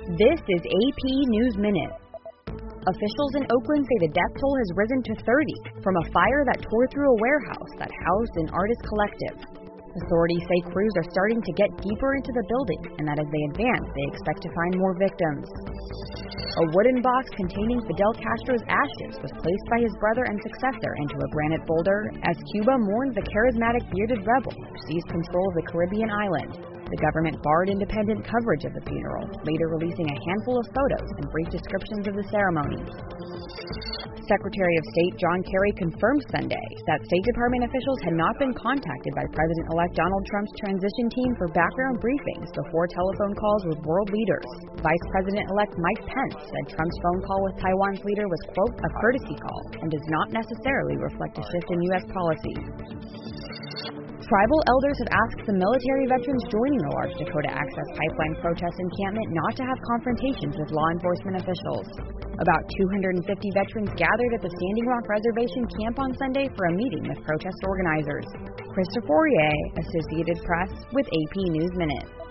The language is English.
This is AP News Minute. Officials in Oakland say the death toll has risen to 30 from a fire that tore through a warehouse that housed an artist collective. Authorities say crews are starting to get deeper into the building and that as they advance, they expect to find more victims. A wooden box containing Fidel Castro's ashes was placed by his brother and successor into a granite boulder as Cuba mourned the charismatic bearded rebel who seized control of the Caribbean island. The government barred independent coverage of the funeral, later releasing a handful of photos and brief descriptions of the ceremony. Secretary of State John Kerry confirmed Sunday that State Department officials had not been contacted by President-elect Donald Trump's transition team for background briefings before telephone calls with world leaders. Vice President-elect Mike Pence said Trump's phone call with Taiwan's leader was, quote, a courtesy call and does not necessarily reflect a shift in U.S. policy. Tribal elders have asked the military veterans joining the large Dakota Access Pipeline protest encampment not to have confrontations with law enforcement officials. About 250 veterans gathered at the Standing Rock Reservation camp on Sunday for a meeting with protest organizers. Christopher Fourier, Associated Press, with AP News Minute.